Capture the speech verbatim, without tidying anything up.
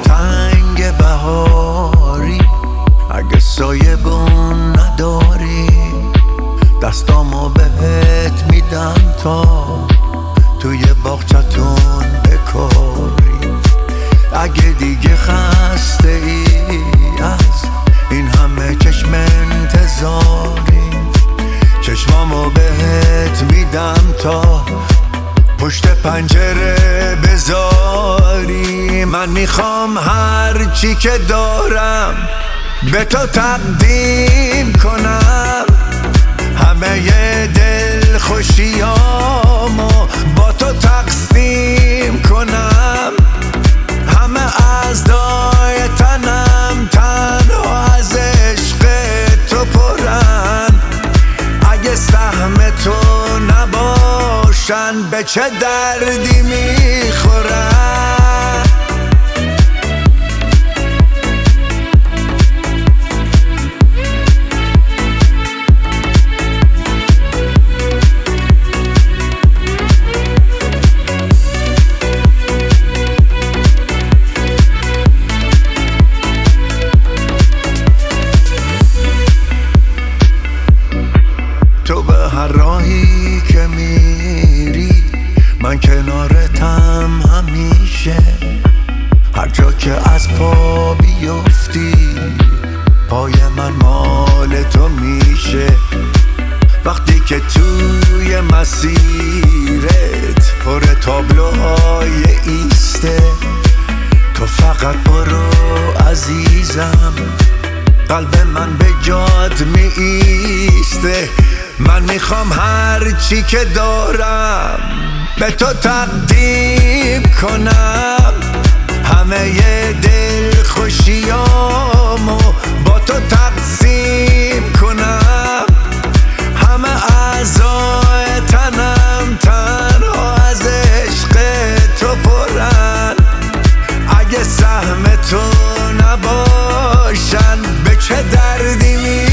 تنگ بهاری، اگه سایه بون نداری دستامو بهت میدم تا توی باغچتون بکاری. اگه دیگه خسته ای از این همه چشم انتظاری، چشمامو بهت میدم تا پشت پنجره بذاری. من میخوام هر چی که دارم به تو تقدیم کنم، همه دل خوشیامو با تو تقسیم کنم. همه اعضای تنم تنها از عشق تو پرن، اگه سهم تو نباشن به چه دردی میخورن؟ تو به هر راهی که میری من کنارتم همیشه، هر جا که از پا بیفتی پای من مال تو میشه. وقتی که توی مسیرت پر تابلوهای ایسته، تو فقط برو عزیزم، قلب من به جات می ایسته. من میخوام هر چی که دارم به تو تقدیم کنم، همه دل خوشیامو با تو تقسیم کنم. همه اعضای تنم تنها از عشق تو پرن، اگه سهم تو نباشن به چه دردی می